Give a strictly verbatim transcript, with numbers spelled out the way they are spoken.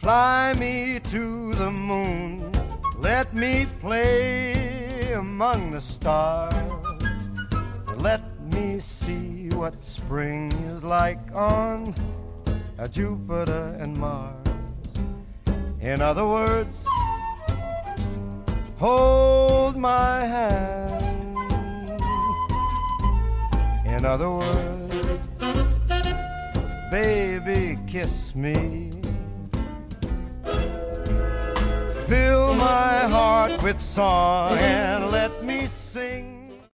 Fly me to the moon, let me play among the stars. Let me see what spring is like on Jupiter and Mars. In other words, hold my hand. In other words, baby, kiss me. Fill my heart with song and let